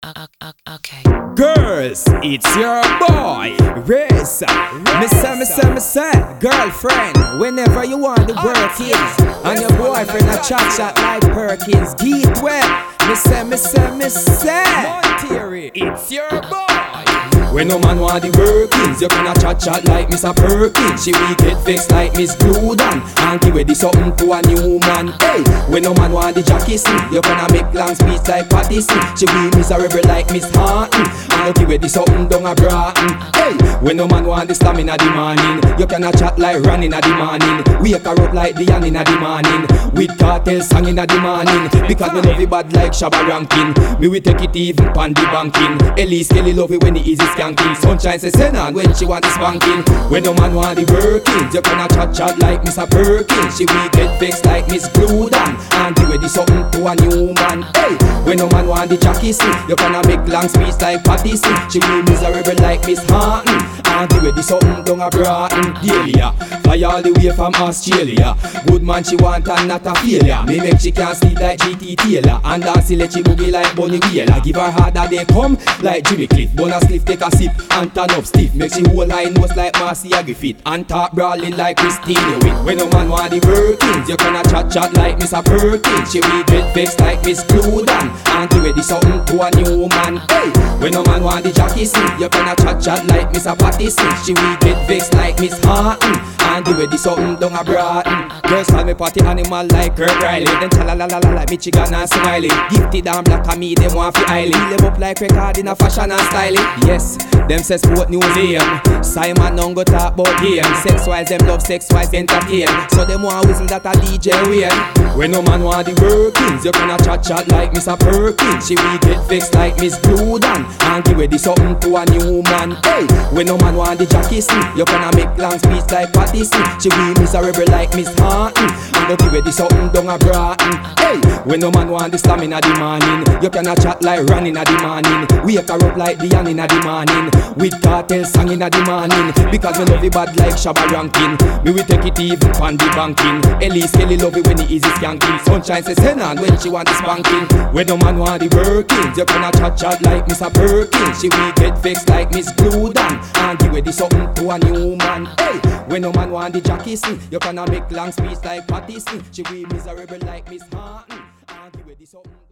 Okay. Girls, it's your boy, Race. Missa, girlfriend, whenever you want the workings, and your boyfriend a chat like Perkins. Get well, Missa, Monterey, it's your boy. When no man want the workings, you gonna chat like Mr. Perkins. She will get vexed like Miss Gludan and give the something to a new man. Hey, when no man want the Jackison, you gonna make long speech like Pattison. She will miserable like Miss Harton and give the something down a Bratton. Hey, when no man want the stamina the morning, you gonna chat like Ran in the morning. Wake her up like Diane in the morning with cartel song in the morning. Because me love it bad like Shabba Rankin. Me we take it even pan the banking. Elise Kelly love it when the easy skanking. Sunshine says Senan when she want the spanking. When no man want the workings, you gonna chat like Mr. Perkins. She will get vexed like Miss Gludan and give the something to a new man. Hey, when no man want the Jackison, you gonna make long speech like Pattison. She will miserable like Miss Harton and give the something down a Bratton. Yeah, fly all the way from Australia. Good man she want and not a failure. Me make she can sleep like GT Taylor and dance let she boogie like Bunny Wheeler. Give her harder they come like Jimmy Cliff. Bonus Cliff take a sip and turn up stiff. Make she hold her nose like Marcia Griffith and talk brawling like Christine Lewitt. When no man want the workings, you gonna chat like Mr. Perkins. She will get vexed like Miss Gludan and give the something to a new man. Hey, when no man want the Jackison, you gonna chat like Mr. Pattison. She will get vexed like Miss Harton and give the something down a Bratton. Girls call me party animal like Kurt Riley. Then cha-la-la-la-la like Michigan and Smiley. Gifted and black and me, them want fi highly. Them up like record in a fashion and styling. Yes, them say sport museum. Simon don't go talk about game. Sex-wise, them love sex-wise entertain. So them want whistle that a DJ win. When no man want the workings, you gonna chat like Mr. Perkins. She will get vexed like Miss Gludan and give the something to a new man. Hey, when no man want the Jackison, you gonna make long speech like Pattison. She will miserable like Miss Harton and go give the something down a Bratton. Hey, when no man want the stamina the morning, you gonna chat like Ran in the morning. Wake her up like Diane in the morning with cartel song in the morning. Because me love it bad like Shabba Rankin. Me we take it even pan the banking. Elise Kelly love it when the easy skanking. Sunshine says Senan when she want the spanking. When no man want the workings, you gonna chat like Mr. Perkins. She will get vexed like Miss Gludan and give the something to a new man. Hey, when no man want the Jackison, you gonna make long speech like Pattison. She will miserable like Miss Harton and give the something.